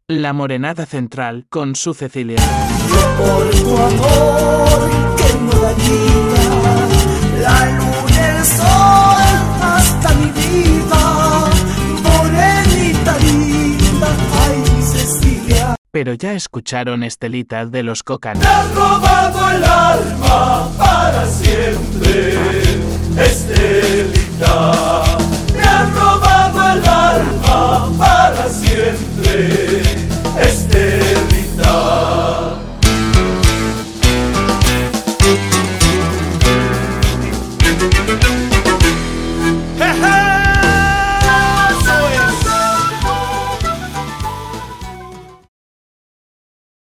La Morenada Central con su Cecilia. Yo por tu amor que no dañina, la luz y el sol hasta mi vida, morenita linda, ay mi Cecilia. Pero ya escucharon Estelita de los Cocan. Me has robado el alma para siempre,